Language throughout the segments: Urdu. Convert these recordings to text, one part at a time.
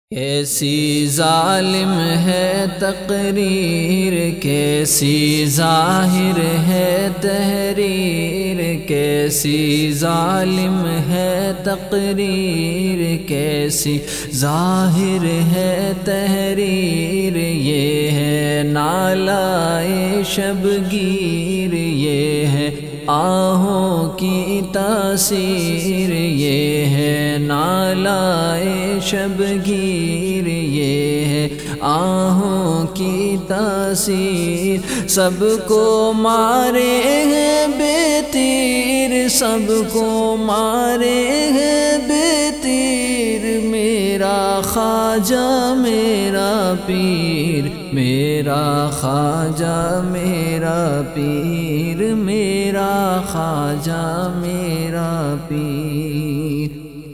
کیسی ظالم ہے تقریر، کیسی ظاہر ہے تحریر، کیسی ظالم ہے تقریر، کیسی ظاہر ہے تحریر، یہ ہے نالائے شبگیر، یہ ہے آہوں کی تاثیر، یہ ہے نالائے شبگیر، یہ ہے آہوں کی تاثیر، سب کو مارے ہیں بے تیر، سب کو مارے ہیں بے تیر، میرا خواجہ میرا پیر، میرا خواجہ میرا پیر، میرا خواجہ میرا پیر،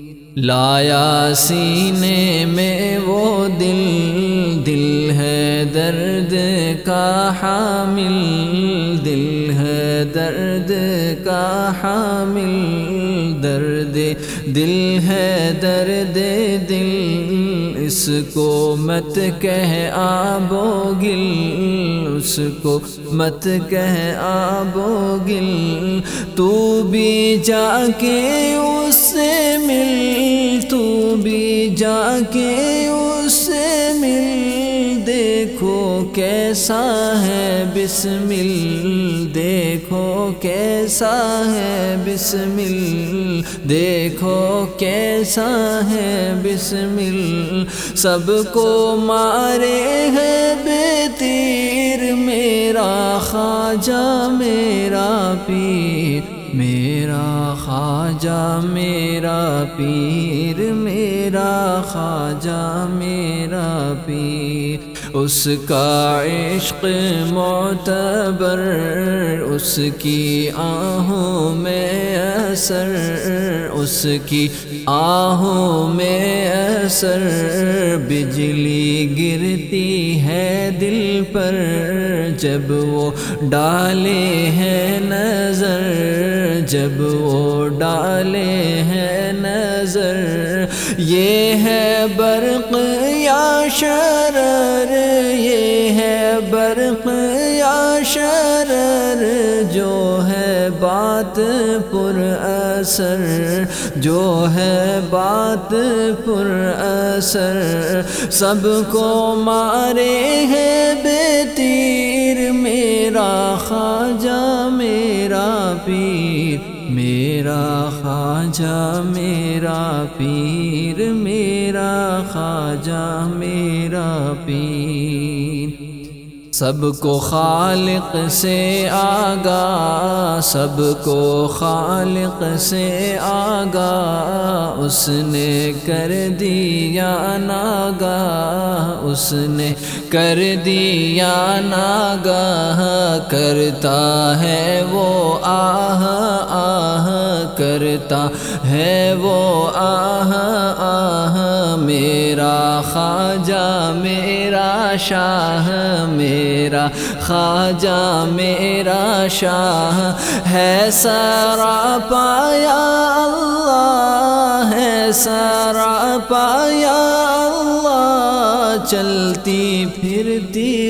لایا سینے میں وہ دل ہے درد کا حامل، دل ہے درد کا حامل، درد دل ہے درد دل، اس کو مت کہہ آب و گل، اس کو مت کہہ آب و گل، تو بھی جا کے اس سے مل، تو بھی جا کے اس سے مل، دیکھو کیسا ہے بسمل، دیکھو کیسا ہے بسمل، دیکھو کیسا ہے بسمل، سب کو مارے ہے بے تیر، میرا خواجہ میرا پیر، میرا خواجہ میرا پیر، میرا خواجہ میرا پیر، اس کا عشق معتبر، اس کی آہوں میں اثر، اس کی آہوں میں اثر، بجلی گرتی ہے دل پر جب وہ ڈالے ہیں نظر، جب وہ ڈالے ہیں نظر، یہ ہے برق یا شرر، یہ ہے برق یا شرر، جو ہے بات پر اثر، جو ہے بات پر اثر، سب کو مارے ہے بے تیر، میرا خواجہ میرا پیر، میرا خواجہ میرا پیر، میرا خواجہ میرا پیر، سب کو خالق سے آگاہ، سب کو خالق سے آگاہ، اس نے کر دیا ناگاہ، اس نے کر دیا ناگاہ، کرتا ہے وہ آہ آہ، کرتا ہے وہ آہ آہ، میرا خواجہ میرا شاہ، میرا خواجہ میرا شاہ، ہے سراپا یا اللہ، ہے سراپا یا اللہ، چلتی پھرتی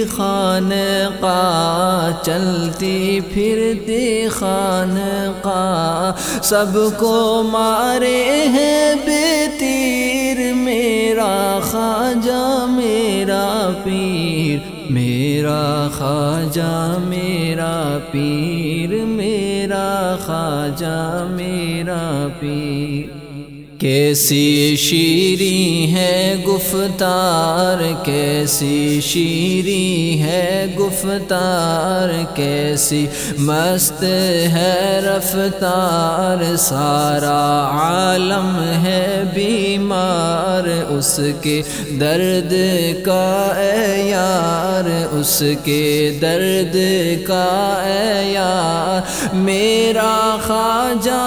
خانقاہ، چلتی پھرتی خانقاہ، سب کو مارے ہیں بے تیر، میرا خواجہ میرا پیر، میرا خواجہ میرا پیر، میرا خواجہ میرا پیر، کیسی شیریں ہے گفتار، کیسی شیریں ہے گفتار، کیسی مست ہے رفتار، سارا عالم ہے بیمار، اس کے درد کا اے یار، اس کے درد کا اے یار، میرا خواجہ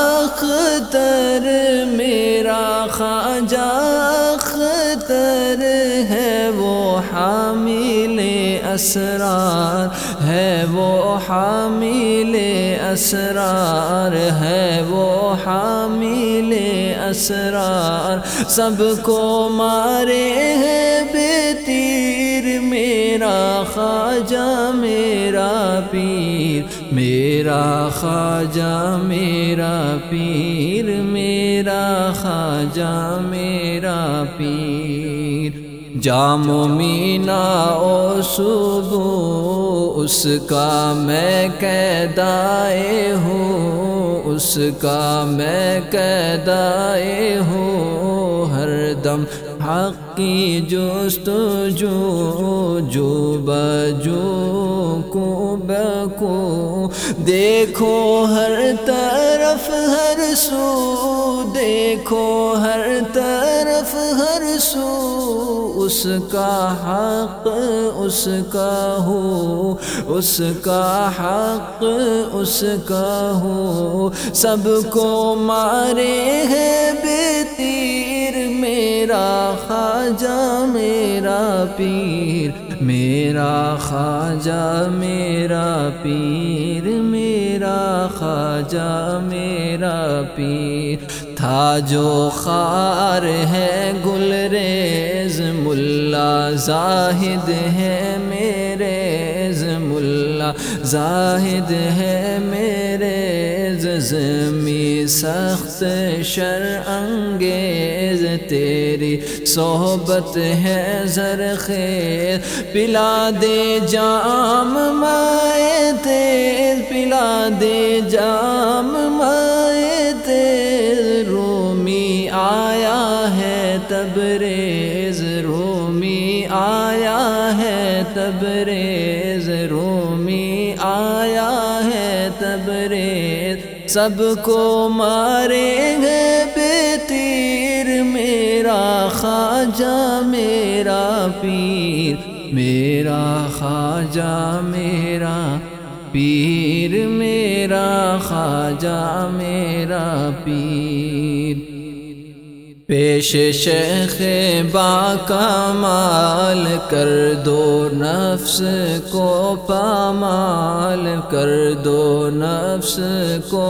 اختر، میرا خواجہ اختر ہے وہ حامل اسرار ہے وہ حامل اسرار ہے وہ حامل اسرار سب کو مارے ہے بے تیر میرا خواجہ میرا پیر میرا خواجہ میرا پیر میرا خواجہ میرا پیر جام و مینا او صبح اس کا میں قیدائے ہوں اس کا میں قیدائے ہوں ہر دم حق کی جستجو جو بجو کو بکو دیکھو ہر طرف ہر سو دیکھو ہر طرف ہر سو اس کا حق اس کا ہو اس کا حق اس کا ہو سب کو مارے ہے بے تیر میرا خواجہ میرا پیر میرا خواجہ میرا پیر میرا خواجہ میرا پیر تھا جو خار ہے گلریز ملا زاہد ہے میرے ملا زاہد ہے میرے زمی سخت شرانگیز تیری صحبت ہے زرخیز پلا دے جام مائے تیز پلا دے جام مائے تیز رومی آیا ہے تبریز رومی آیا ہے تبریز رومی آیا ہے تبریز سب کو مارے گے بے تیر میرا خواجہ میرا پیر میرا خواجہ میرا پیر میرا خواجہ میرا پیر پیش شیخ با کمال کر دو نفس کو پامال کر دو نفس کو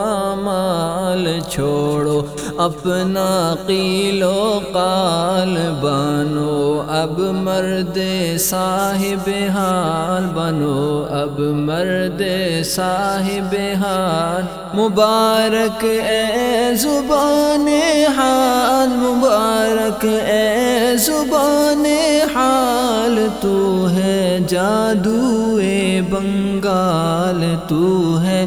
پامال چھوڑو اپنا قیل و قال بنو اب مرد صاحب حال بنو اب مرد صاحب حال مبارک اے زبان حال مبارک اے زبان حال تو ہے جادوئے بنگال تو ہے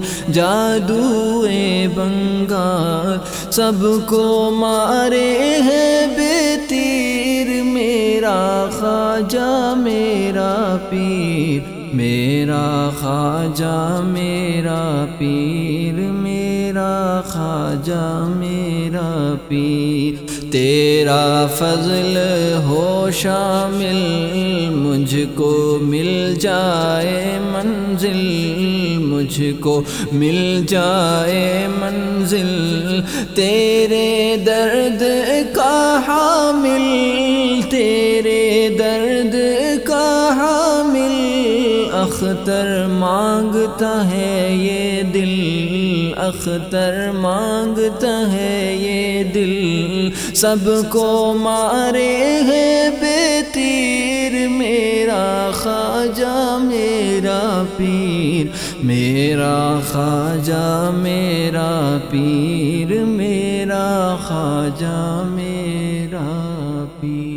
جادوئے بنگال سب کو مارے ہے بے تیر میرا خواجہ میرا پیر میرا خواجہ میرا پیر میرا خواجہ میرا پیر تیرا فضل ہو شامل مجھ کو مل جائے منزل مجھ کو مل جائے منزل تیرے درد کا حامل تیرے درد کا حامل اختر مانگتا ہے یہ دل اختر مانگتا ہے یہ دل سب کو مارے ہے بے تیر میرا خواجہ میرا پیر میرا خواجہ میرا پیر میرا خواجہ میرا پیر